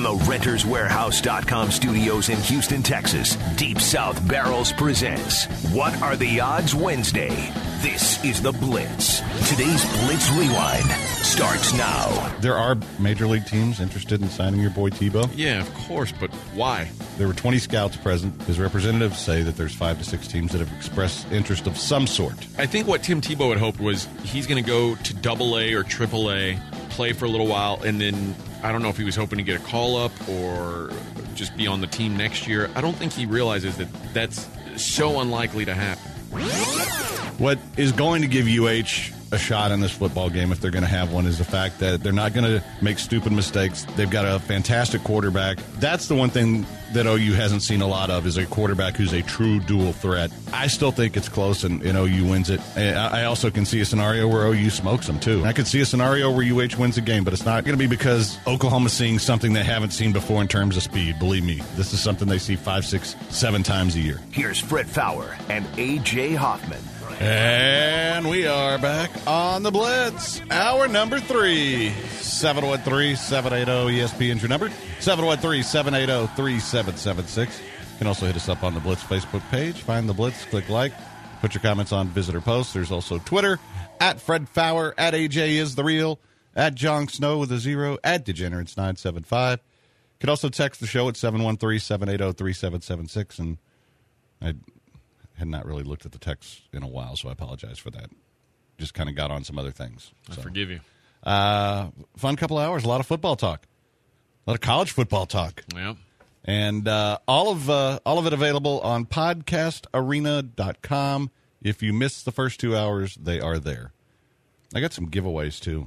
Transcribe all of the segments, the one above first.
From the RentersWarehouse.com studios in Houston, Texas, Deep South Barrels presents What Are the Odds Wednesday. This is The Blitz. Today's Blitz Rewind starts now. There are major league teams interested in signing your boy Tebow. Yeah, of course, but why? There were 20 scouts present. His representatives say that there's 5 to 6 teams that have expressed interest of some sort. I think what Tim Tebow had hoped was he's going to go to AA or AAA, play for a little while, and then I don't know if he was hoping to get a call-up or just be on the team next year. I don't think he realizes that that's so unlikely to happen. What is going to give UH a shot in this football game, if they're going to have one, is the fact that they're not going to make stupid mistakes. They've got a fantastic quarterback. That's the one thing that OU hasn't seen a lot of, is a quarterback who's a true dual threat. I still think it's close, and OU wins it. I also can see a scenario where OU smokes them, too. I could see a scenario where UH wins the game, but it's not going to be because Oklahoma's seeing something they haven't seen before in terms of speed. Believe me, this is something they see 5, 6, 7 times a year. Here's Fred Fowler and A.J. Hoffman. And we are back on the Blitz. Hour number 3. 713-780-ESPN's your number. 713-780-3776. You can also hit us up on the Blitz Facebook page. Find the Blitz, click like, put your comments on visitor posts. There's also Twitter, at Fred Fowler, at AJ is the real, at John Snow with a 0, at Degenerates975. You can also text the show at 713-780-3776. And I had not really looked at the text in a while, so I apologize for that. Just kind of got on some other things. I forgive you. Fun couple of hours, a lot of football talk. A lot of college football talk. Yeah. And all of it available on podcastarena.com. If you missed the first 2 hours, they are there. I got some giveaways, too,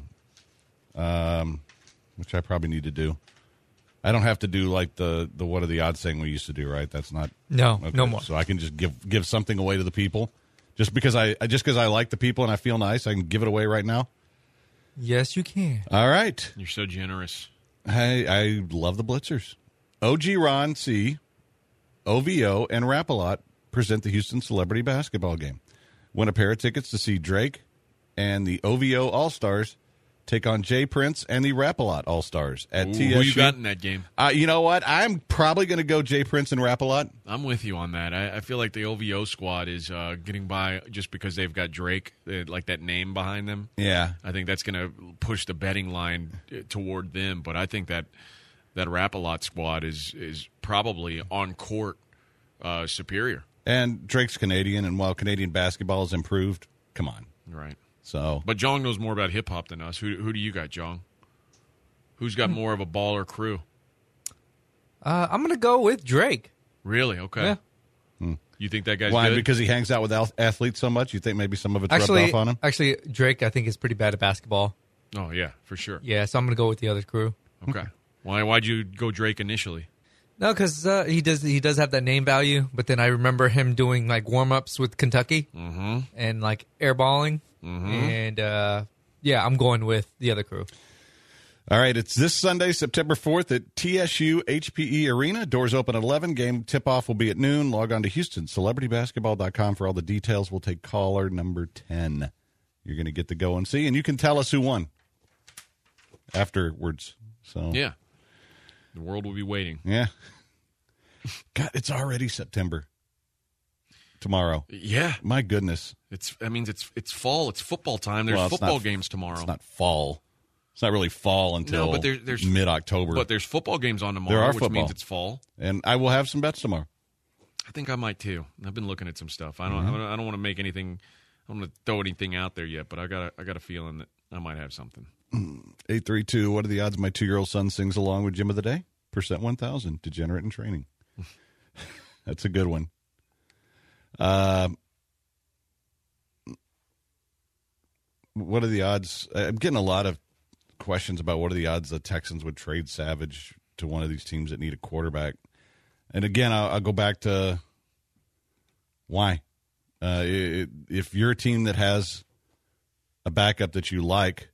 which I probably need to do. I don't have to do like the what are the odds thing we used to do, right? That's not no more. So I can just give something away to the people, just because I like the people and I feel nice. I can give it away right now. Yes, you can. All right, You're so generous. I love the Blitzers. OG Ron C, OVO, and Rap-A-Lot present the Houston Celebrity Basketball Game. Win a pair of tickets to see Drake and the OVO All-Stars take on Jay Prince and the Rap-A-Lot All-Stars at TSU. Who you got in that game? You know what? I'm probably going to go Jay Prince and Rap-A-Lot. I'm with you on that. I feel like the OVO squad is getting by just because they've got Drake, like that name behind them. Yeah. I think that's going to push the betting line toward them. But I think that Rap-A-Lot squad is probably on court superior. And Drake's Canadian, and while Canadian basketball has improved, come on. Right. So, but Jong knows more about hip-hop than us. Who do you got, Jong? Who's got more of a baller crew? I'm going to go with Drake. Really? Okay. Yeah. You think that guy's why? good? Because he hangs out with athletes so much? You think maybe some of it's rubbed off on him? Actually, Drake, I think, is pretty bad at basketball. Oh, yeah, for sure. Yeah, so I'm going to go with the other crew. Okay. Why'd you go Drake initially? No, because he does have that name value, but then I remember him doing, like, warm-ups with Kentucky and, like, airballing. And, yeah, I'm going with the other crew. All right, it's this Sunday, September 4th at TSU HPE Arena. Doors open at 11. Game tip-off will be at noon. Log on to HoustonCelebrityBasketball.com for all the details. We'll take caller number 10. You're going to get to go and see, and you can tell us who won afterwards. So yeah. The world will be waiting. Yeah. God, it's already September. Tomorrow. Yeah. My goodness. That means it's fall. It's football time. There's football games tomorrow. It's not fall. It's not really fall until there's mid-October. But there's football games on tomorrow, which means it's fall. And I will have some bets tomorrow. I think I might too. I've been looking at some stuff. I don't want to make anything. I don't want to throw anything out there yet, but I got a feeling that I might have something. 832, what are the odds my 2-year-old son sings along with Gym of the Day? Percent 1,000, degenerate in training. That's a good one. What are the odds? I'm getting a lot of questions about what are the odds the Texans would trade Savage to one of these teams that need a quarterback. And again, I'll go back to why. If you're a team that has a backup that you like.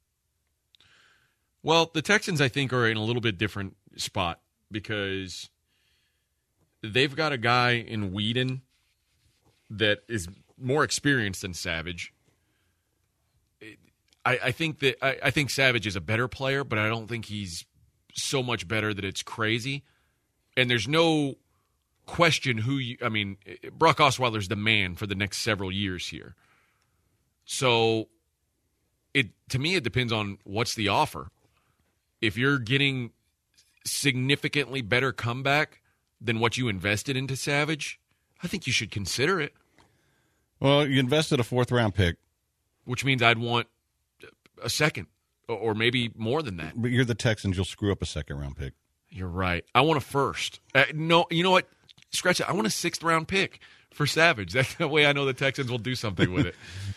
Well, the Texans, I think, are in a little bit different spot because they've got a guy in Whedon that is more experienced than Savage. I think Savage is a better player, but I don't think he's so much better that it's crazy. And there's no question Brock Osweiler's the man for the next several years here. So to me, it depends on what's the offer. If you're getting significantly better comeback than what you invested into Savage, I think you should consider it. Well, you invested a 4th-round pick. Which means I'd want a second or maybe more than that. But you're the Texans. You'll screw up a 2nd-round pick. You're right. I want a first. No, you know what? Scratch it. I want a 6th-round pick for Savage. That's the way I know the Texans will do something with it.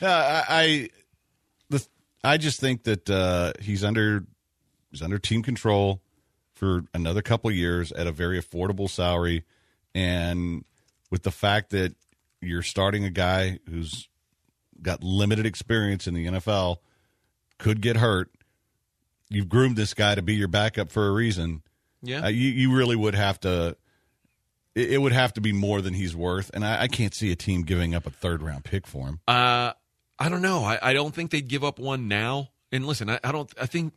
I just think that he's under team control for another couple of years at a very affordable salary, and with the fact that you're starting a guy who's got limited experience in the NFL, could get hurt. You've groomed this guy to be your backup for a reason. Yeah, you really would have to. It would have to be more than he's worth, and I can't see a team giving up a 3rd-round pick for him. I don't know. I don't think they'd give up one now. And listen, I think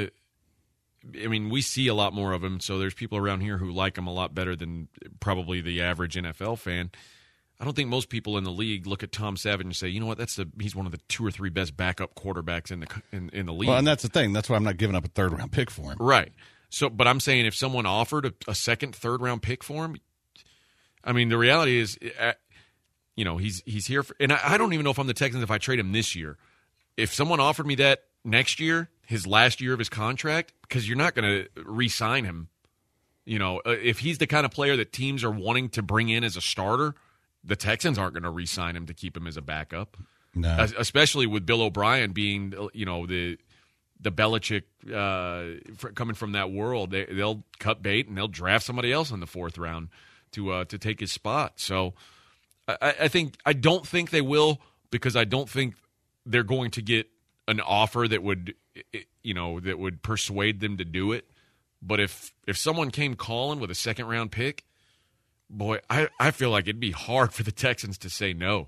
we see a lot more of him, so there's people around here who like him a lot better than probably the average NFL fan. I don't think most people in the league look at Tom Savage and say, you know what, he's one of the 2 or 3 best backup quarterbacks in the league. Well, and that's the thing. That's why I'm not giving up a 3rd-round pick for him. Right. So, but I'm saying if someone offered a 2nd, 3rd-round pick for him, the reality is, he's here for, and I don't even know if I'm the Texans if I trade him this year. If someone offered me that next year, his last year of his contract, because you're not going to re-sign him. If he's the kind of player that teams are wanting to bring in as a starter, the Texans aren't going to re-sign him to keep him as a backup. No. Especially with Bill O'Brien being, the Belichick coming from that world. They'll cut bait and they'll draft somebody else in the 4th round to take his spot. So I don't think they will, because I don't think they're going to get an offer that would persuade them to do it. But if someone came calling with a 2nd-round pick, boy, I feel like it'd be hard for the Texans to say no.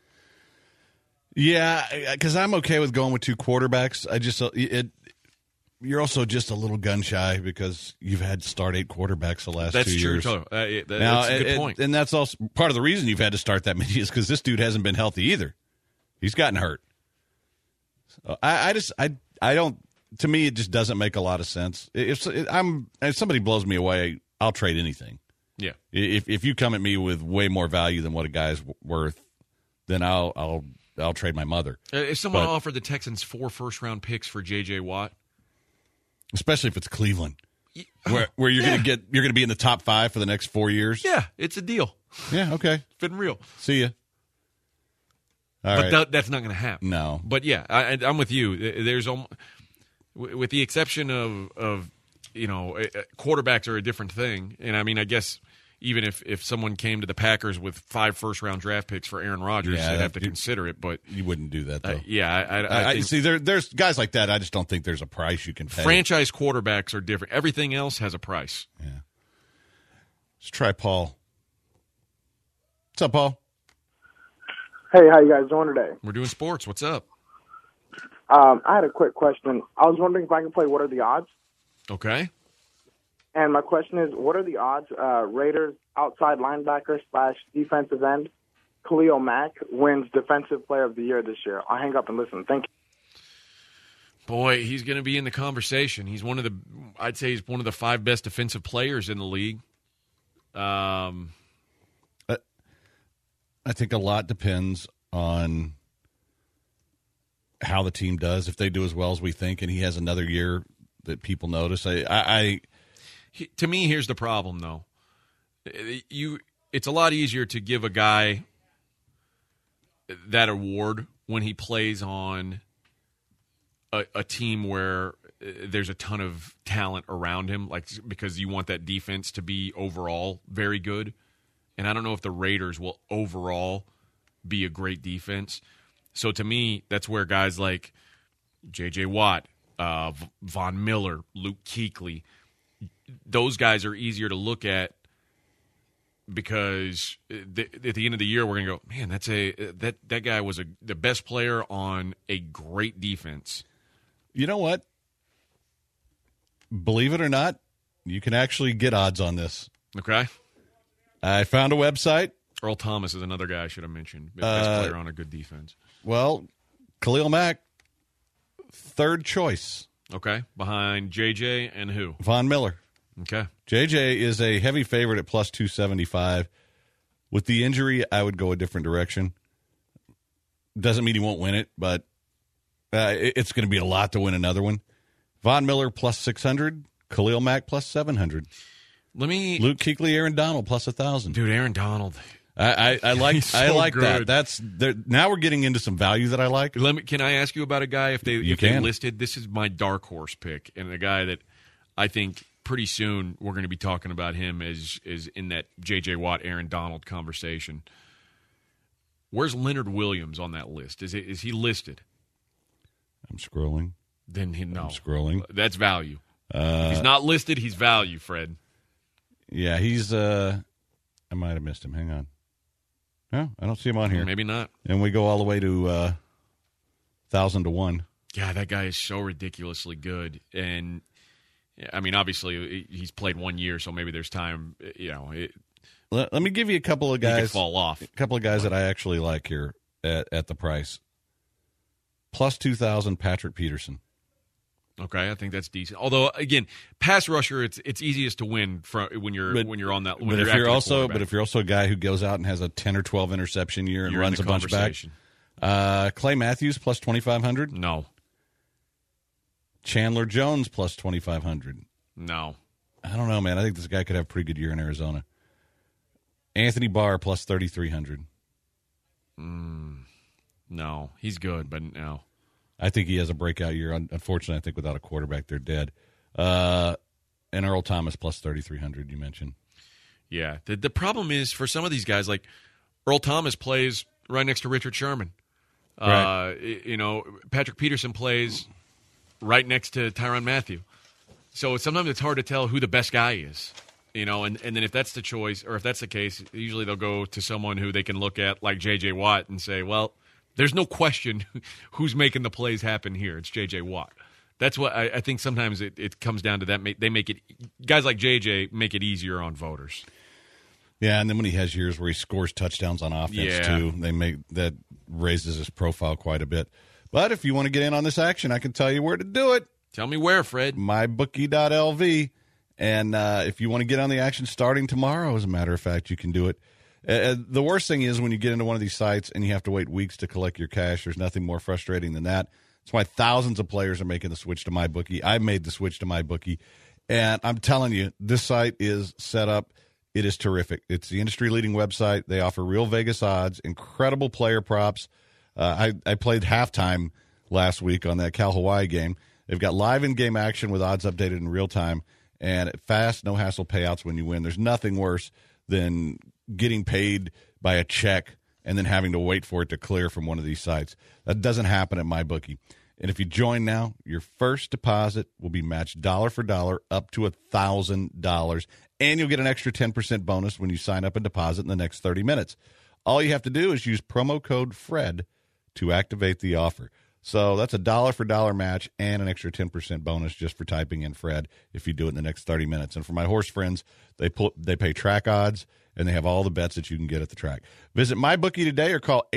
Yeah, because I'm okay with going with 2 quarterbacks. You're also just a little gun shy because you've had to start 8 quarterbacks the last 2 years. That's true. That's a good point. And that's also part of the reason you've had to start that many is because this dude hasn't been healthy either. He's gotten hurt. So I don't. To me, it just doesn't make a lot of sense. If somebody blows me away, I'll trade anything. Yeah. If you come at me with way more value than what a guy's worth, then I'll trade my mother. If someone offered the Texans 4 first-round picks for J.J. Watt, especially if it's Cleveland, where you're going to be in the top 5 for the next 4 years. Yeah, it's a deal. Yeah, okay, it's been real. See ya. That's not going to happen. No, but yeah, I'm with you. There's with the exception of quarterbacks are a different thing, and I guess even if someone came to the Packers with 5 first-round draft picks for Aaron Rodgers, they'd have to consider it. But you wouldn't do that, though. I think see. There's guys like that. I just don't think there's a price you can pay. Franchise quarterbacks are different. Everything else has a price. Yeah. Let's try Paul. What's up, Paul? Hey, how you guys doing today? We're doing sports. What's up? I had a quick question. I was wondering if I could play What Are the Odds? Okay. And my question is, what are the odds Raiders outside linebacker / defensive end Khalil Mack wins Defensive Player of the Year this year? I'll hang up and listen. Thank you. Boy, he's going to be in the conversation. I'd say he's one of the 5 best defensive players in the league. I think a lot depends on how the team does. If they do as well as we think, and he has another year that people notice, to me, here's the problem, though. It's a lot easier to give a guy that award when he plays on a team where there's a ton of talent around him, because you want that defense to be overall very good. And I don't know if the Raiders will overall be a great defense. So to me, that's where guys like J.J. Watt, Von Miller, Luke Kuechly, those guys are easier to look at, because at the end of the year we're going to go, man, that guy was the best player on a great defense. You know what? believe it or not, you can actually get odds on this. Okay. I found a website. Earl Thomas is another guy I should have mentioned. Best player on a good defense. Well, Khalil Mack, third choice. Okay. Behind JJ and who? Von Miller. Okay. JJ is a heavy favorite at plus 275. With the injury, I would go a different direction. Doesn't mean he won't win it, but it's going to be a lot to win another one. Von Miller plus 600. Khalil Mack plus 700. Luke Kuechly, Aaron Donald plus 1,000. Dude, Aaron Donald. I like so I like good. that. Now we're getting into some value that I like. Can I ask you about a guy if they listed? This is my dark horse pick, and a guy that I think pretty soon we're going to be talking about him is in that J.J. Watt, Aaron Donald conversation. Where's Leonard Williams on that list? Is he listed? I'm scrolling. Then no. I'm scrolling. That's value. If he's not listed, he's value, Fred. Yeah, he's I might have missed him. Hang on. No, I don't see him on here. Maybe not. And we go all the way to 1,000 to 1. Yeah, that guy is so ridiculously good. And, I mean, obviously, he's played 1 year, so maybe there's time, Let me give you a couple of guys. He could fall off. A couple of guys that I actually like here at the price. Plus 2,000, Patrick Peterson. Okay, I think that's decent. Although, again, pass rusher, it's easiest to win when you're on that. But if you're also a guy who goes out and has a 10 or 12 interception year and runs a bunch back, Clay Matthews plus 2,500. No. Chandler Jones plus 2,500. No. I don't know, man. I think this guy could have a pretty good year in Arizona. Anthony Barr plus 3,300. No, he's good, but no. I think he has a breakout year. Unfortunately, I think without a quarterback, they're dead. And Earl Thomas plus 3,300, you mentioned. Yeah. The problem is for some of these guys, like Earl Thomas plays right next to Richard Sherman. Right. Patrick Peterson plays right next to Tyrann Mathieu. So sometimes it's hard to tell who the best guy is. And then if that's the choice, or if that's the case, usually they'll go to someone who they can look at, like J.J. Watt, and say, well, there's no question who's making the plays happen here. It's J.J. Watt. That's what I think sometimes it comes down to that. They make it – guys like J.J. make it easier on voters. Yeah, and then when he has years where he scores touchdowns on offense too, that raises his profile quite a bit. But if you want to get in on this action, I can tell you where to do it. Tell me where, Fred. MyBookie.lv. And if you want to get on the action starting tomorrow, as a matter of fact, you can do it. The worst thing is when you get into one of these sites and you have to wait weeks to collect your cash. There's nothing more frustrating than that. That's why thousands of players are making the switch to MyBookie. I made the switch to MyBookie. And I'm telling you, this site is set up. It is terrific. It's the industry-leading website. They offer real Vegas odds, incredible player props. I played halftime last week on that Cal-Hawaii game. They've got live in-game action with odds updated in real time. And fast, no-hassle payouts when you win. There's nothing worse than getting paid by a check and then having to wait for it to clear from one of these sites. That doesn't happen at MyBookie. And if you join now, your first deposit will be matched dollar for dollar up to $1,000. And you'll get an extra 10% bonus when you sign up and deposit in the next 30 minutes. All you have to do is use promo code FRED to activate the offer. So that's a dollar for dollar match and an extra 10% bonus just for typing in Fred if you do it in the next 30 minutes. And for my horse friends, they pay track odds, and they have all the bets that you can get at the track. Visit MyBookie today or call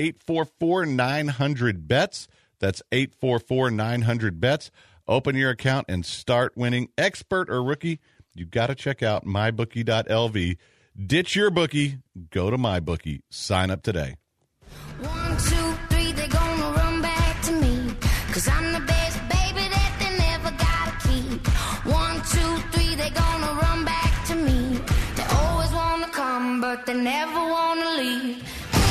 844-900-BETS. That's 844-900-BETS. Open your account and start winning. Expert or rookie, you've got to check out MyBookie.lv. Ditch your bookie. Go to MyBookie. Sign up today. 1, 2, 3, they're gonna run back to me, 'cause I'm the best baby that they never gotta keep. 1, 2, 3, they're gonna run back to me. They always wanna come, but they never wanna leave.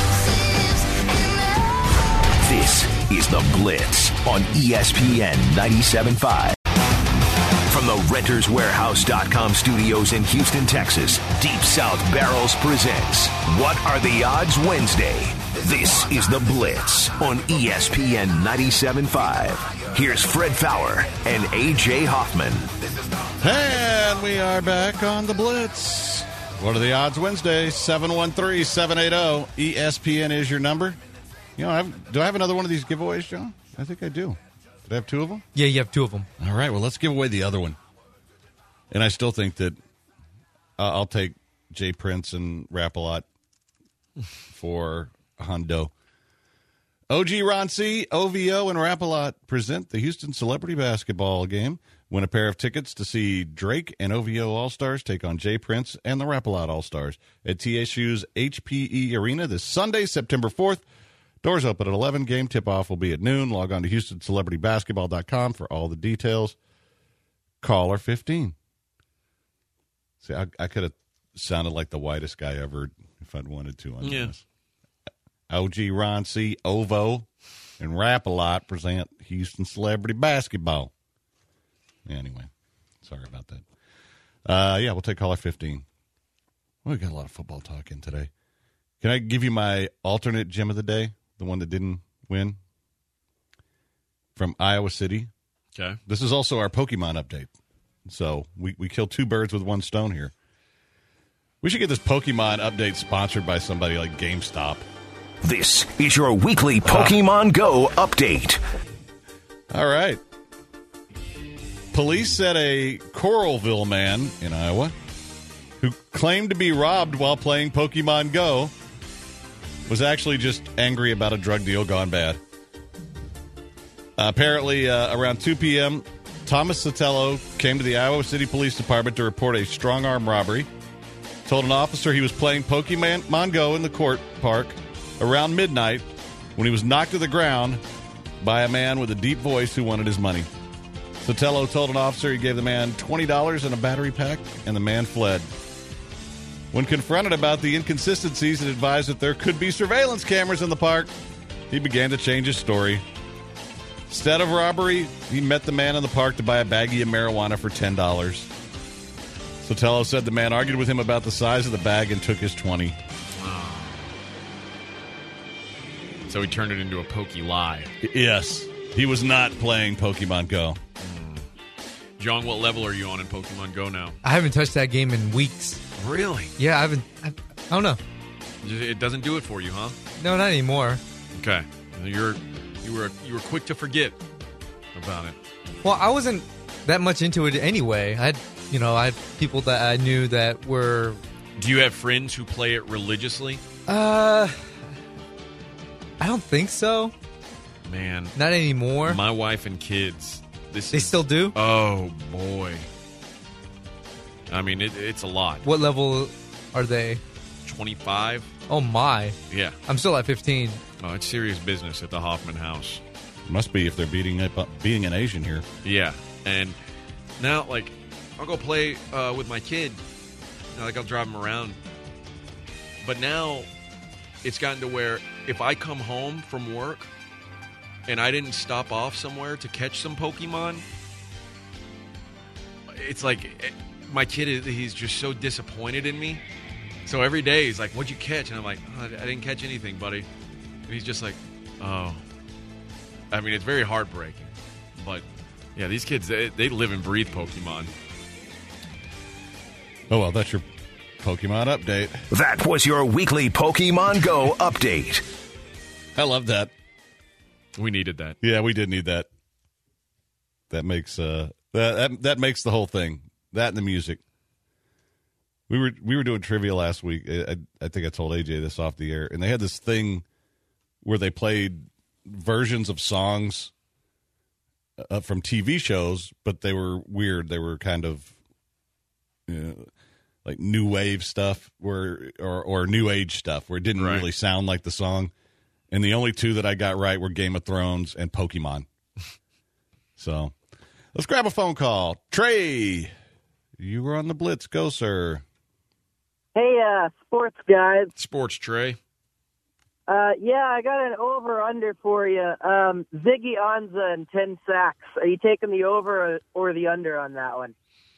This is The Blitz on ESPN 97.5. From the RentersWarehouse.com studios in Houston, Texas, Deep South Barrels presents What Are the Odds Wednesday. This is The Blitz on ESPN 97.5. Here's Fred Fowler and A.J. Hoffman. And we are back on The Blitz. What are the odds Wednesday? 713-780. ESPN is your number. Do I have another one of these giveaways, John? I think I do. Did I have two of them? Yeah, you have two of them. All right, well, let's give away the other one. And I still think that I'll take Jay Prince and Rap-A-Lot for Hondo. OG Ron C, OVO, and Rap-A-Lot present the Houston Celebrity Basketball game. Win a pair of tickets to see Drake and OVO All-Stars take on Jay Prince and the Rap-A-Lot All-Stars at TSU's HPE Arena this Sunday, September 4th. Doors open at 11. Game tip-off will be at noon. Log on to HoustonCelebrityBasketball.com for all the details. Caller 15. See, I could have sounded like the whitest guy ever if I'd wanted to on this. OG Ron C, OVO, and Rap-A-Lot present Houston Celebrity Basketball. Anyway, sorry about that. We'll take caller 15. We got a lot of football talk in today. Can I give you my alternate gem of the day, the one that didn't win? From Iowa City. Okay. This is also our Pokemon update. So we killed two birds with one stone here. We should get this Pokemon update sponsored by somebody like GameStop. This is your weekly Pokemon Go update. All right. Police said a Coralville man in Iowa who claimed to be robbed while playing Pokemon Go was actually just angry about a drug deal gone bad. Apparently, around 2 p.m., Thomas Sotelo came to the Iowa City Police Department to report a strong-arm robbery. Told an officer he was playing Pokemon Go in the court park around midnight when he was knocked to the ground by a man with a deep voice who wanted his money. Sotelo told an officer he gave the man $20 and a battery pack, and the man fled. When confronted about the inconsistencies and advised that there could be surveillance cameras in the park, he began to change his story. Instead of robbery, he met the man in the park to buy a baggie of marijuana for $10. Sotelo said the man argued with him about the size of the bag and took his $20. So he turned it into a Pokey lie. Yes. He was not playing Pokemon Go. John, what level are you on in Pokemon Go now? I haven't touched that game in weeks. Really? Yeah, I don't know. It doesn't do it for you, huh? No, not anymore. Okay. You were quick to forget about it. Well, I wasn't that much into it anyway. I had people that I knew that were. Do you have friends who play it religiously? I don't think so. Man. Not anymore. My wife and kids. They still do? Oh, boy. I mean, it's a lot. What level are they? 25. Oh, my. Yeah. I'm still at 15. Oh, it's serious business at the Hoffman house. Must be if they're beating an Asian here. Yeah. And now, like, I'll go play with my kid. Like, I'll drive him around. But now it's gotten to where if I come home from work and I didn't stop off somewhere to catch some Pokemon, it's like my kid, he's just so disappointed in me. So every day he's like, what'd you catch? And I'm like, oh, I didn't catch anything, buddy. And he's just like, oh. I mean, it's very heartbreaking. But, yeah, these kids, they live and breathe Pokemon. Oh, well, that's your Pokemon update. That was your weekly Pokemon Go update. I love that. We needed that. Yeah, we did need that. That makes that makes the whole thing. That and the music. We were doing trivia last week. I think I told AJ this off the air, and they had this thing where they played versions of songs from TV shows, but they were weird. They were kind of like new wave stuff, or new age stuff, where it didn't really sound like the song. And the only two that I got right were Game of Thrones and Pokemon. So let's grab a phone call. Trey, you were on the Blitz. Go, sir. Hey, sports guys. Sports, Trey. Yeah, I got an over-under for you. Ziggy Ansah and 10 sacks. Are you taking the over or the under on that one?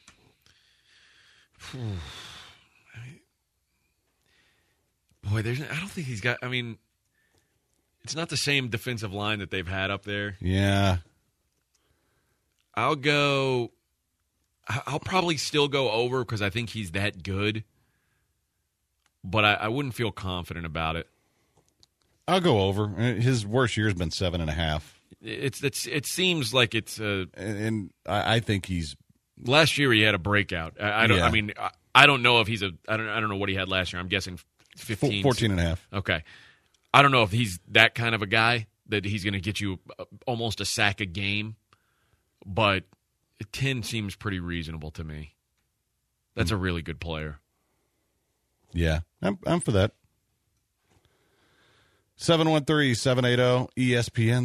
Boy, I don't think he's got. I mean, it's not the same defensive line that they've had up there. Yeah. I'll probably still go over because I think he's that good. But I wouldn't feel confident about it. I'll go over. His worst year has been 7.5. It seems like it's and I think he's Last year he had a breakout. I don't. Yeah. I mean, I don't know if he's a. I don't know what he had last year. I'm guessing 15, 14 and a half. Okay, I don't know if he's that kind of a guy that he's going to get you almost a sack a game, but 10 seems pretty reasonable to me. That's a really good player. Yeah, I'm for that. 713-780-ESPN,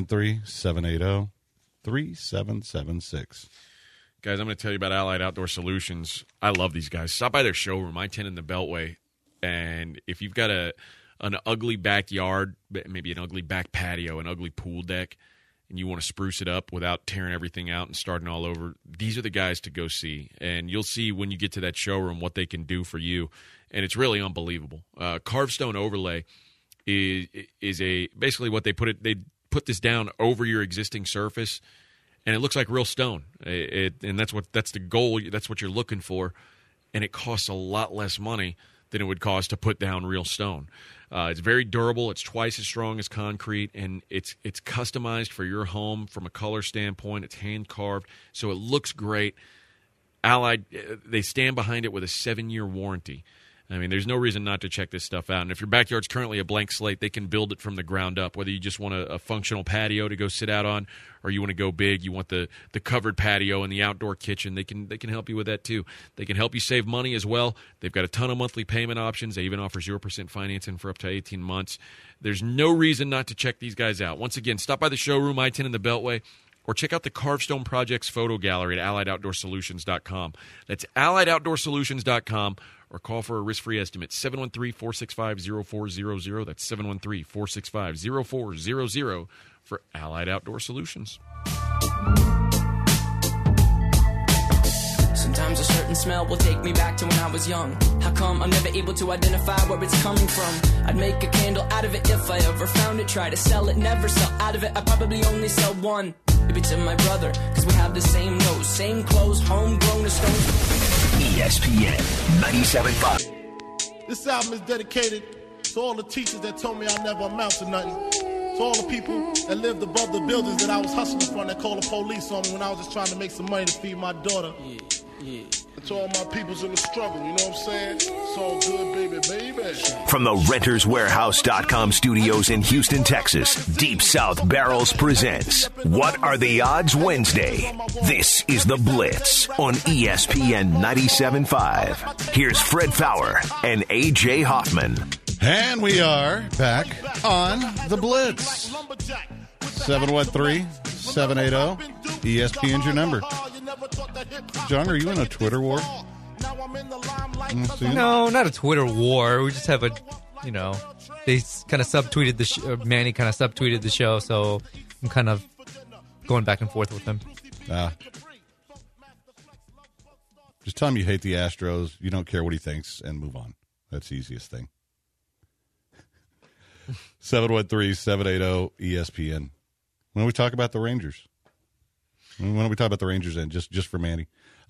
713-780-3776. Guys, I'm going to tell you about Allied Outdoor Solutions. I love these guys. Stop by their showroom, I-10 in the Beltway, and if you've got an ugly backyard, maybe an ugly back patio, an ugly pool deck, and you want to spruce it up without tearing everything out and starting all over, these are the guys to go see. And you'll see when you get to that showroom what they can do for you, and it's really unbelievable. Carved stone overlay is basically what they put this down over your existing surface, and it looks like real stone. And that's the goal. That's what you're looking for, and it costs a lot less money than it would cost to put down real stone. It's very durable. It's twice as strong as concrete, and it's customized for your home from a color standpoint. It's hand carved, so it looks great. Allied, they stand behind it with a 7-year warranty. I mean, there's no reason not to check this stuff out. And if your backyard's currently a blank slate, they can build it from the ground up. Whether you just want a functional patio to go sit out on, or you want to go big, you want the covered patio and the outdoor kitchen, they can help you with that too. They can help you save money as well. They've got a ton of monthly payment options. They even offer 0% financing for up to 18 months. There's no reason not to check these guys out. Once again, stop by the showroom, I-10 in the Beltway, or check out the Carved Stone Projects photo gallery at AlliedOutdoorSolutions.com. That's AlliedOutdoorSolutions.com. Or call for a risk-free estimate, 713-465-0400. That's 713-465-0400 for Allied Outdoor Solutions. Sometimes a certain smell will take me back to when I was young. How come I'm never able to identify where it's coming from? I'd make a candle out of it if I ever found it. Try to sell it, never sell out of it. I probably only sell one. Maybe to my brother, because we have the same nose, same clothes, homegrown as stones. ESPN 97.5. This album is dedicated to all the teachers that told me I never amount to nothing. To all the people that lived above the buildings that I was hustling from that called the police on me when I was just trying to make some money to feed my daughter. Yeah. And to all my peoples in the struggle, you know what I'm saying? It's all good, baby. From the RentersWarehouse.com studios in Houston, Texas, Deep South Barrels presents What Are the Odds Wednesday. This is The Blitz on ESPN 97.5. Here's Fred Fowler and A.J. Hoffman. And we are back on The Blitz. 713-780-ESPN's your number. John, are you in a Twitter war? No, not a Twitter war. We just have they kind of subtweeted the show. Manny kind of subtweeted the show, so I'm kind of going back and forth with him. Just tell him you hate the Astros, you don't care what he thinks, and move on. That's the easiest thing. 713-780-ESPN. When we talk about the Rangers? When do we talk about the Rangers then? Just for Manny.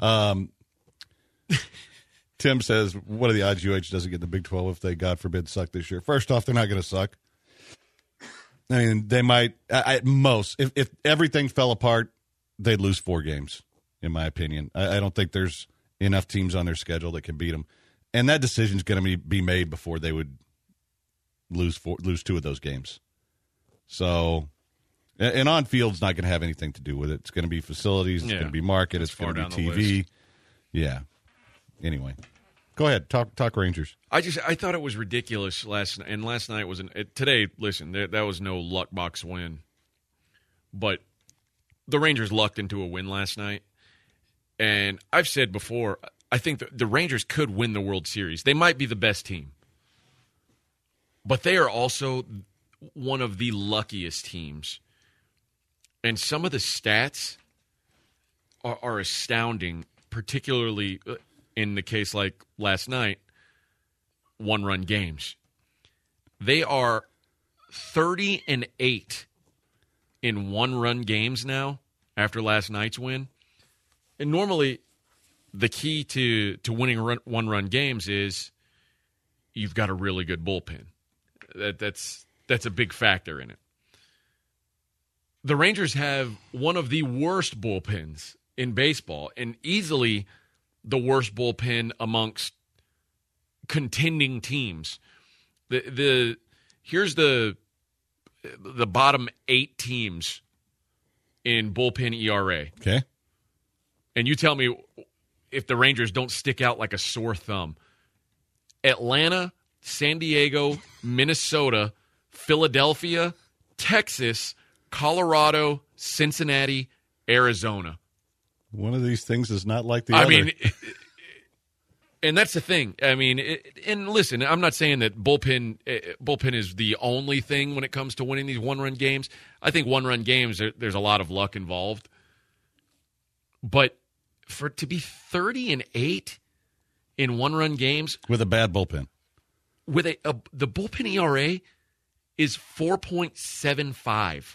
Tim says, what are the odds UH doesn't get the Big 12 if they, God forbid, suck this year? First off, they're not going to suck. I mean, they might, at most, if everything fell apart, they'd lose 4 games, in my opinion. I don't think there's enough teams on their schedule that can beat them. And that decision's going to be made before they would lose 2 of those games. So, and on field's not going to have anything to do with it. It's going to be facilities. It's going to be market. It's going to be TV. Yeah. Anyway, go ahead. Talk Rangers. I thought it was ridiculous last night. And last night was today. Listen, that was no luck box win, but the Rangers lucked into a win last night. And I've said before, I think the Rangers could win the World Series. They might be the best team, but they are also one of the luckiest teams. And some of the stats are astounding, particularly in the case like last night, 1-run games. They are 30-8 in 1-run games now after last night's win. And normally the key to winning 1-run games is you've got a really good bullpen. That's a big factor in it. The Rangers have one of the worst bullpens in baseball and easily the worst bullpen amongst contending teams. Here's the bottom 8 teams in bullpen ERA. Okay. And you tell me if the Rangers don't stick out like a sore thumb. Atlanta, San Diego, Minnesota, Philadelphia, Texas, Colorado, Cincinnati, Arizona. One of these things is not like the other. I mean, and that's the thing. I mean, and listen, I'm not saying that bullpen is the only thing when it comes to winning these one-run games. I think one-run games, there's a lot of luck involved. But for it to be 30-8 in one-run games with a bad bullpen, with the bullpen ERA is 4.75.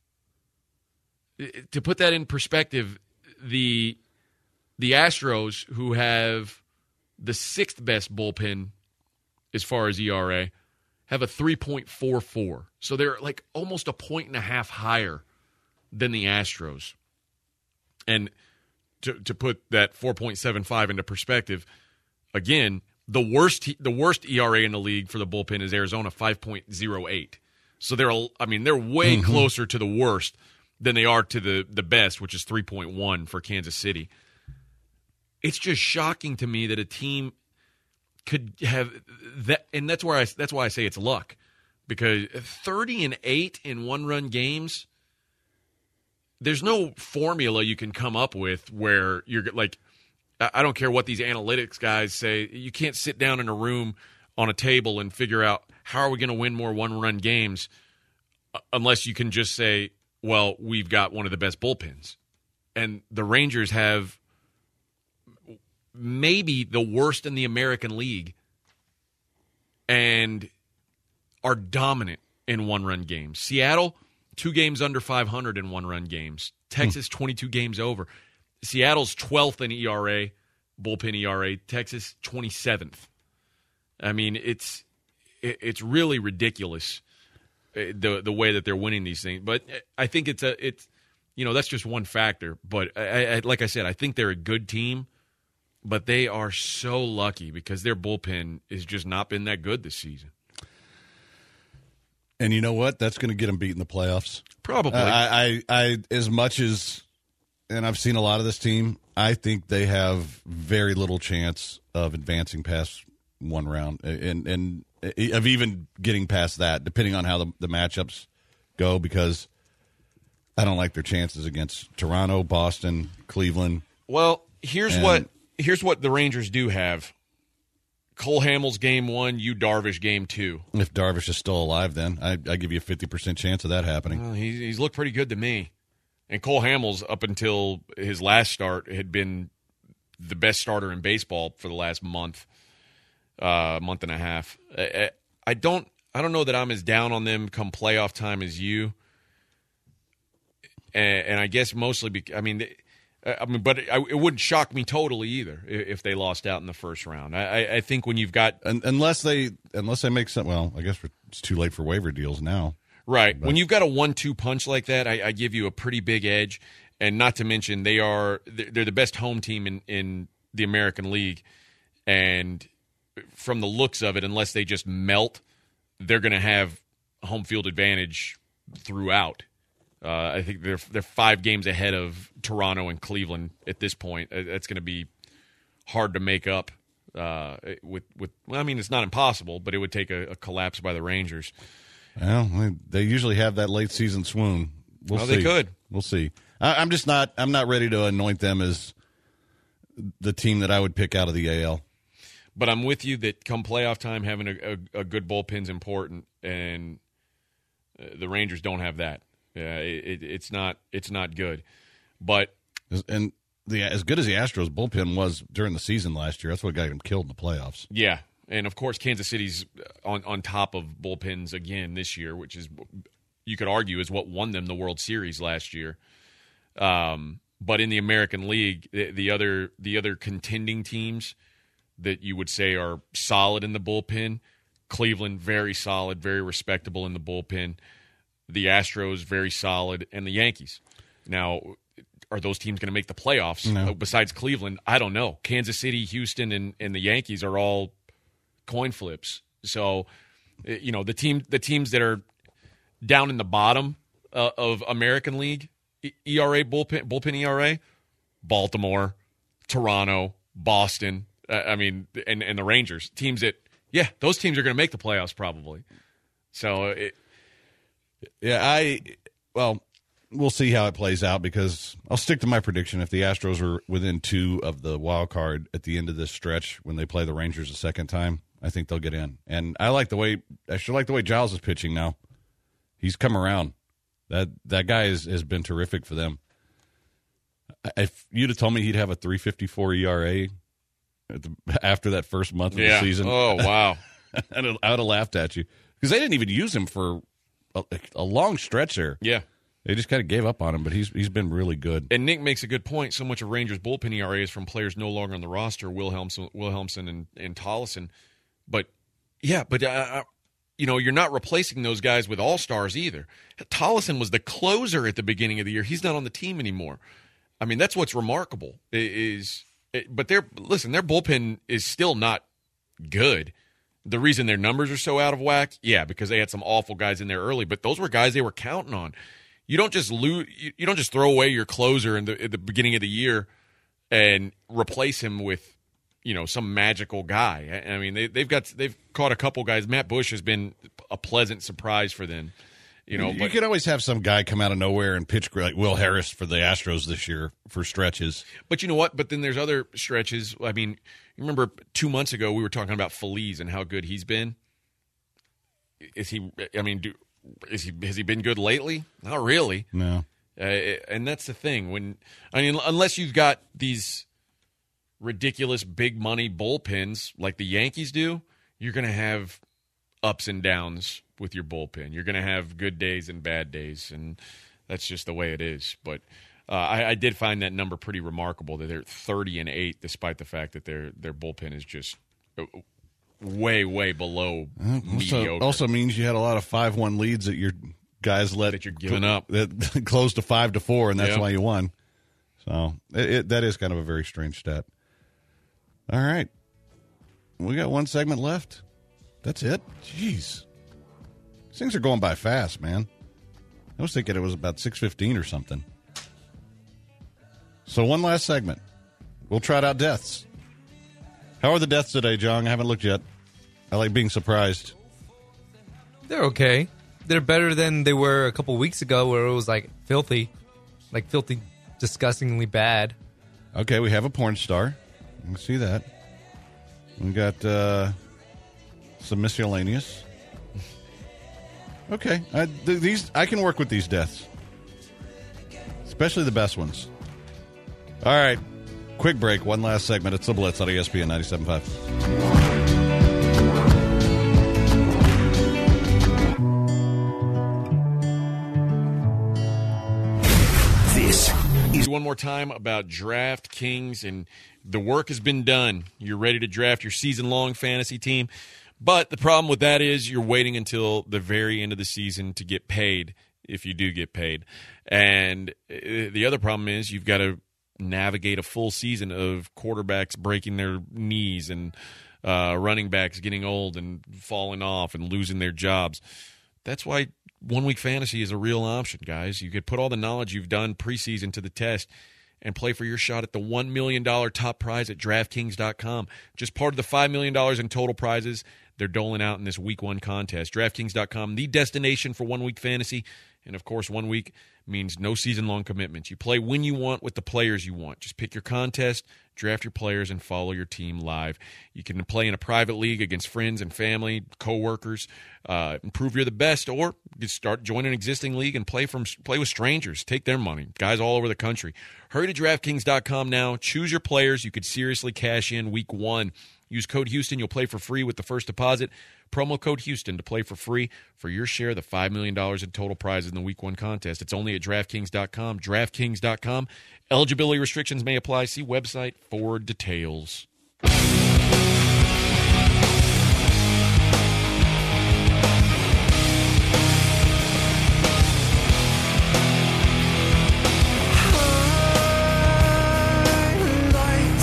To put that in perspective, the Astros, who have the 6th best bullpen as far as ERA, have a 3.44. So they're like almost a 1.5 points higher than the Astros. And to put that 4.75 into perspective, again, the worst ERA in the league for the bullpen is Arizona, 5.08. So they're way closer to the worst than they are to the best, which is 3.1 for Kansas City. It's just shocking to me that a team could have that, and that's why I say it's luck, because 30-8 in one-run games, there's no formula you can come up with where you're like, I don't care what these analytics guys say, you can't sit down in a room on a table and figure out how are we going to win more one-run games unless you can just say, well, we've got one of the best bullpens. And the Rangers have maybe the worst in the American League and are dominant in one-run games. Seattle, 2 games under 500 in one-run games. Texas, 22 games over. Seattle's 12th in ERA, bullpen ERA. Texas, 27th. I mean, it's really ridiculous the way that they're winning these things. But I think it's that's just one factor. But I like I said, I think they're a good team, but they are so lucky because their bullpen has just not been that good this season. And you know what? That's going to get them beat in the playoffs. Probably. I as much as, and I've seen a lot of this team, I think they have very little chance of advancing past one round and of even getting past that, depending on how the matchups go, because I don't like their chances against Toronto, Boston, Cleveland. Well, here's what the Rangers do have. Cole Hamels game 1, Yu Darvish game 2. If Darvish is still alive, then I give you a 50% chance of that happening. Well, he's looked pretty good to me. And Cole Hamels, up until his last start, had been the best starter in baseball for the last month and a half. I don't know that I'm as down on them come playoff time as you. And I guess mostly because, but it wouldn't shock me totally either if they lost out in the first round. I think when you've got unless they make some, well, I guess it's too late for waiver deals now. Right. But when you've got a 1-2 punch like that, I give you a pretty big edge. And not to mention they're the best home team in the American League. And from the looks of it, unless they just melt, they're going to have home field advantage throughout. I think they're 5 games ahead of Toronto and Cleveland at this point. That's going to be hard to make up. It's not impossible, but it would take a collapse by the Rangers. Well, they usually have that late season swoon. We'll see. They could. We'll see. I'm not ready to anoint them as the team that I would pick out of the AL. But I'm with you that come playoff time, having a good bullpen's important, and the Rangers don't have that. It's not good. But as good as the Astros bullpen was during the season last year, that's what got them killed in the playoffs. Yeah, and of course Kansas City's on top of bullpens again this year, which is, you could argue, is what won them the World Series last year. But in the American League, the other contending teams that you would say are solid in the bullpen, Cleveland, very solid, very respectable in the bullpen. The Astros, very solid, and the Yankees. Now, are those teams going to make the playoffs? No. Besides Cleveland, I don't know. Kansas City, Houston, and the Yankees are all coin flips. So, the teams that are down in the bottom of American League ERA bullpen ERA, Baltimore, Toronto, Boston. And the Rangers, teams that those teams are going to make the playoffs probably. So we'll see how it plays out because I'll stick to my prediction. If the Astros are within 2 of the wild card at the end of this stretch when they play the Rangers a second time, I think they'll get in. And I like the way Giles is pitching now. He's come around. That guy has been terrific for them. If you'd have told me he'd have a 3.54 ERA after that first month of the season, oh wow, I would have laughed at you because they didn't even use him for a long stretch there. Yeah. They just kind of gave up on him, but he's been really good. And Nick makes a good point. So much of Rangers' bullpen ERA is from players no longer on the roster, Wilhelmsen and Tollefson. But you're not replacing those guys with all-stars either. Tollefson was the closer at the beginning of the year. He's not on the team anymore. I mean, that's what's remarkable. But their bullpen is still not good. The reason their numbers are so out of whack, because they had some awful guys in there early. But those were guys they were counting on. You don't just throw away your closer at the beginning of the year and replace him with some magical guy. I mean, they've caught a couple guys. Matt Bush has been a pleasant surprise for them. You could always have some guy come out of nowhere and pitch like Will Harris for the Astros this year for stretches. But you know what? But then there's other stretches. I mean, you remember 2 months ago we were talking about Feliz and how good he's been. Has he been good lately? Not really. No. And that's the thing. Unless you've got these ridiculous big money bullpens like the Yankees do, you're going to have ups and downs with your bullpen. You're going to have good days and bad days, and that's just the way it is. But I did find that number pretty remarkable that they're 30-8, despite the fact that their bullpen is just way, way below mediocre. Also means you had a lot of 5-1 leads that your guys let that you're giving up that closed to 5-4, and that's why you won. So that is kind of a very strange stat. All right, we got one segment left. That's it. Jeez. These things are going by fast, man. I was thinking it was about 6:15 or something. So one last segment. We'll trot out deaths. How are the deaths today, John? I haven't looked yet. I like being surprised. They're okay. They're better than they were a couple weeks ago where it was filthy, disgustingly bad. Okay, we have a porn star. You can see that. We got some miscellaneous. Okay, I can work with these deaths, especially the best ones. All right, quick break. One last segment. It's the Blitz on ESPN 97.5. This is one more time about DraftKings, and the work has been done. You're ready to draft your season-long fantasy team. But the problem with that is you're waiting until the very end of the season to get paid, if you do get paid. And the other problem is you've got to navigate a full season of quarterbacks breaking their knees and running backs getting old and falling off and losing their jobs. That's why 1 week fantasy is a real option, guys. You could put all the knowledge you've done preseason to the test and play for your shot at the $1 million top prize at DraftKings.com. Just part of the $5 million in total prizes they're doling out in this Week 1 contest. DraftKings.com, the destination for 1 week fantasy. And, of course, 1 week means no season-long commitments. You play when you want with the players you want. Just pick your contest, draft your players, and follow your team live. You can play in a private league against friends and family, coworkers, and prove you're the best, or start join an existing league and play with strangers. Take their money. Guys all over the country. Hurry to DraftKings.com now. Choose your players. You could seriously cash in Week 1. Use code Houston. You'll play for free with the first deposit. Promo code Houston to play for free for your share of the $5 million in total prizes in the Week 1 contest. It's only at DraftKings.com. DraftKings.com. Eligibility restrictions may apply. See website for details.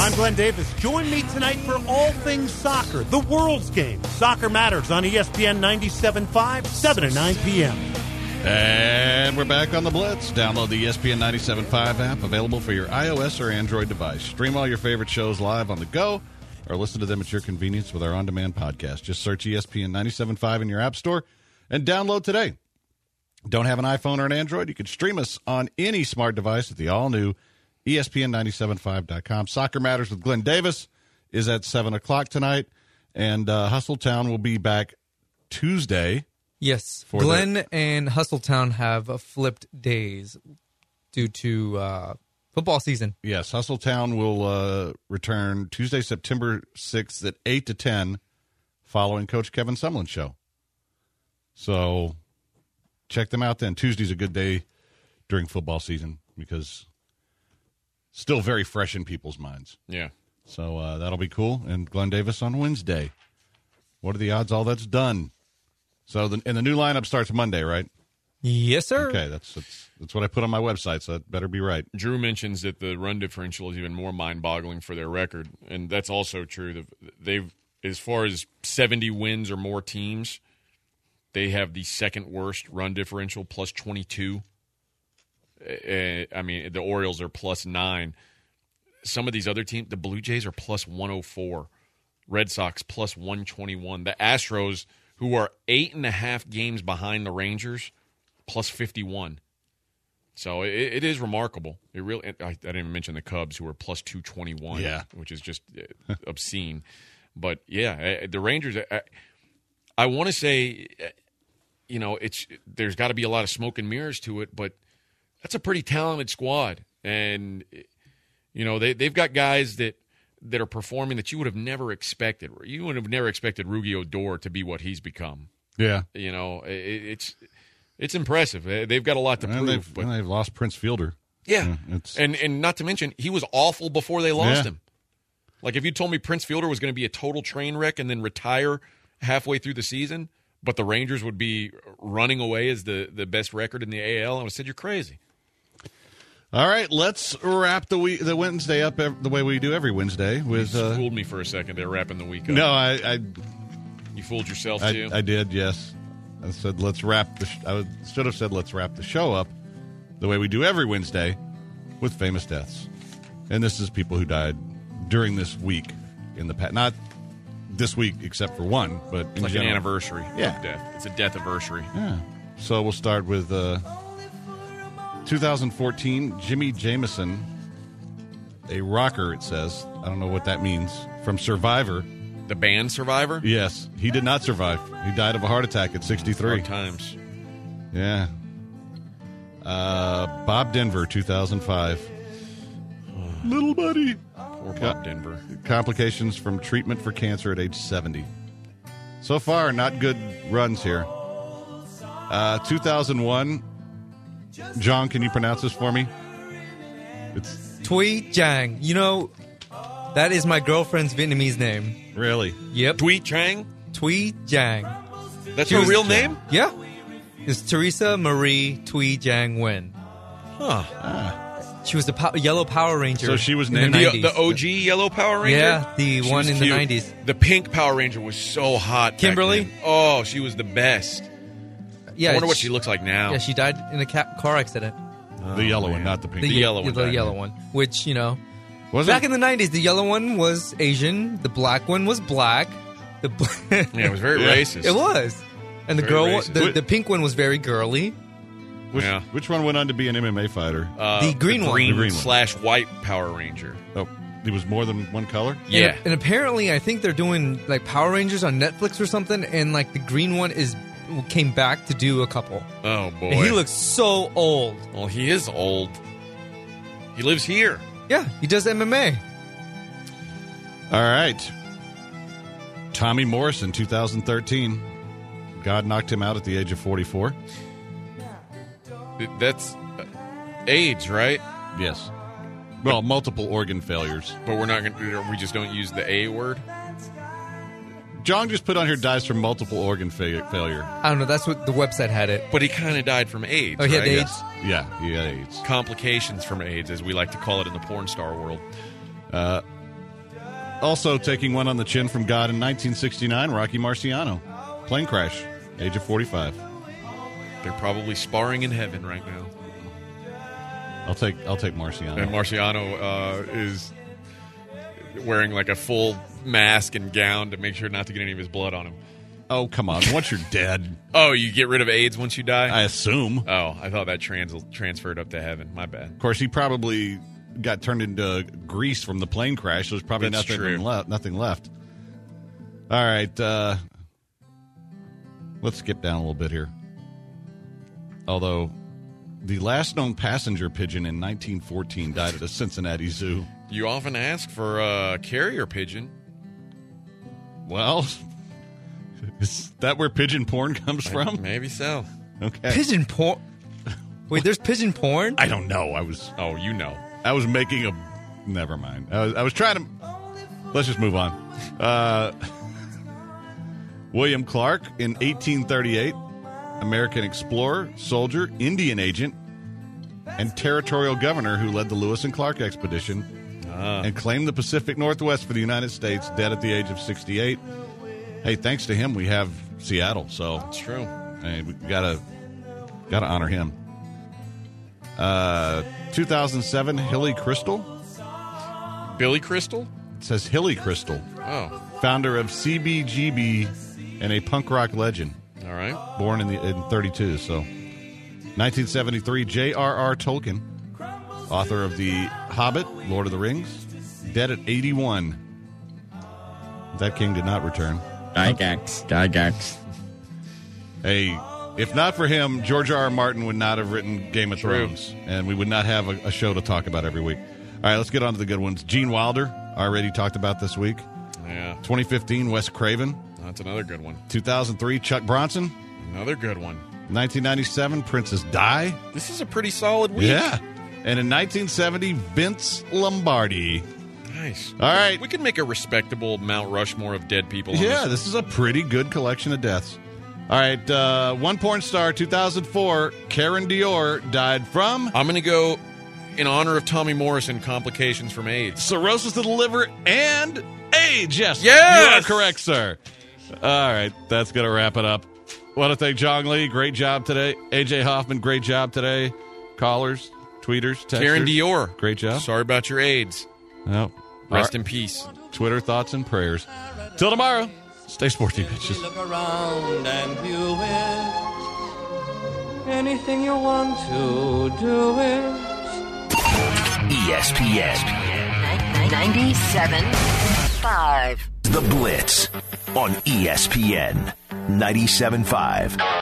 I'm Glenn Davis. Join me tonight for all things soccer, the world's game. Soccer Matters on ESPN 97.5, 7 to 9 p.m. And we're back on the Blitz. Download the ESPN 97.5 app, available for your iOS or Android device. Stream all your favorite shows live on the go, or listen to them at your convenience with our on-demand podcast. Just search ESPN 97.5 in your app store and download today. Don't have an iPhone or an Android? You can stream us on any smart device at the all-new ESPN975.com. Soccer Matters with Glenn Davis is at 7 o'clock tonight, and Hustletown will be back Tuesday. Yes, Glenn and Hustletown have flipped days due to football season. Yes, Hustletown will return Tuesday, September 6th at 8 to 10, following Coach Kevin Sumlin's show. So check them out then. Tuesday's a good day during football season because still very fresh in people's minds. Yeah. So that'll be cool. And Glenn Davis on Wednesday. What are the odds all that's done? So and the new lineup starts Monday, right? Yes, sir. Okay, that's what I put on my website, so that better be right. Drew mentions that the run differential is even more mind-boggling for their record, and that's also true. They've, as far as 70 wins or more teams, they have the second worst run differential, plus 22. I mean, the Orioles are plus 9. Some of these other teams, the Blue Jays are plus 104. Red Sox plus 121. The Astros, who are 8.5 games behind the Rangers, plus 51. So it is remarkable. It really. I didn't even mention the Cubs, who are plus 221, which is just obscene. But, yeah, the Rangers, I want to say, you know, there's got to be a lot of smoke and mirrors to it, but that's a pretty talented squad. And, you know, they've got guys that are performing that you would have never expected. You would have never expected Rugi Odor to be what he's become. Yeah. You know, it's impressive. They've got a lot to prove. They've lost Prince Fielder. Yeah. And not to mention, he was awful before they lost him. Like, if you told me Prince Fielder was going to be a total train wreck and then retire halfway through the season, but the Rangers would be running away as the best record in the AL, I would have said, you're crazy. All right, let's wrap the Wednesday up the way we do every Wednesday. With You fooled me for a second. They're wrapping the week up. No, You fooled yourself, too? I did, yes. I said, let's wrap I should have said, let's wrap the show up the way we do every Wednesday with famous deaths. And this is people who died during this week in the past. Not this week, except for one, but in like general. An anniversary of death. It's a death anniversary. Yeah. So we'll start with 2014, Jimmy Jameson, a rocker, it says. I don't know what that means. From Survivor. The band Survivor? Yes. He did not survive. He died of a heart attack at 63. Hard times. Yeah. Bob Denver, 2005. Little buddy. Poor Bob Denver. Complications from treatment for cancer at age 70. So far, not good runs here. 2001. John, can you pronounce this for me? It's Thuy Trang. You know, that is my girlfriend's Vietnamese name. Really? Yep. Thuy Trang? Thuy Trang. That's her real name? Yeah. It's Teresa Marie Thuy Trang Nguyen. Huh. She was the Yellow Power Ranger. So she was in named the 90s. The OG Yellow Power Ranger? Yeah, the She one was in cute. the 90s. The pink Power Ranger was so hot back Kimberly? then. Oh, she was the best. Yeah, I wonder what she looks like now. Yeah, she died in a car accident. the yellow one, not the pink. The yellow one. The yellow one. Which, you know, Was back it? in the 90s, the yellow one was Asian. The black one was black. Yeah, it was very racist. It was. And the Very girl, racist. the pink one was very girly. Which one went on to be an MMA fighter? The green one. The green one. / white Power Ranger. Oh, he was more than one color? Yeah. And apparently, I think they're doing like Power Rangers on Netflix or something, and like the green one came back to do a couple. Oh, boy. And he looks so old. Well, he is old. He lives here. Yeah, he does MMA. All right. Tommy Morrison, 2013. God knocked him out at the age of 44. That's AIDS, right? Yes. Well, multiple organ failures. But we're not going to. We just don't use the A word. John just put on here dies from multiple organ failure. I don't know. That's what the website had it. But he kind of died from AIDS. Oh, he had right? AIDS? Yeah, he had AIDS. Complications from AIDS, as we like to call it in the porn star world. Also taking one on the chin from God in 1969, Rocky Marciano. Plane crash, age of 45. They're probably sparring in heaven right now. I'll take Marciano. And Marciano is wearing like a full mask and gown to make sure not to get any of his blood on him. Oh, come on. Once you're dead. Oh, you get rid of AIDS once you die? I assume. Oh, I thought that transferred up to heaven. My bad. Of course, he probably got turned into grease from the plane crash. So there's probably nothing left. All right. Let's skip down a little bit here. Although the last known passenger pigeon in 1914 died at a Cincinnati zoo. You often ask for a carrier pigeon. Well, is that where pigeon porn comes from? Maybe so. Okay. Pigeon porn? Wait, there's pigeon porn? I don't know. I was making a... Never mind. I was trying to... Let's just move on. William Clark in 1838, American explorer, soldier, Indian agent, and territorial governor who led the Lewis and Clark expedition and claimed the Pacific Northwest for the United States, dead at the age of 68. Hey, thanks to him, we have Seattle. So it's true. Hey, we gotta honor him. 2007, Hilly Crystal. Billy Crystal? It says Hilly Crystal. Oh. Founder of CBGB and a punk rock legend. All right. Born in 32, so. 1973, J.R.R. Tolkien, author of The Hobbit, Lord of the Rings, dead at 81. That king did not return. Gygax. Hey, if not for him, George R.R. Martin would not have written Game of Thrones, and we would not have a show to talk about every week. All right, let's get on to the good ones. Gene Wilder, already talked about this week. Yeah. 2015, Wes Craven. That's another good one. 2003, Chuck Bronson. Another good one. 1997, Princess Di. This is a pretty solid week. Yeah. And in 1970, Vince Lombardi. Nice. All right. We could make a respectable Mount Rushmore of dead people. Yeah, this is a pretty good collection of deaths. All right, one porn star, 2004, Karen Dior, died from... I'm going to go in honor of Tommy Morrison, complications from AIDS. Cirrhosis of the liver and AIDS, yes. Yes! You are correct, sir. All right, that's going to wrap it up. Want to thank Jong Lee. Great job today. AJ Hoffman, great job today. Callers, tweeters, texters. Karen Dior. Great job. Sorry about your AIDS. No. Rest in peace. Twitter thoughts and prayers. Till tomorrow, stay sporty, bitches. Look around and view it. Anything you want to do it. ESPN 97.5. The Blitz on ESPN 97.5.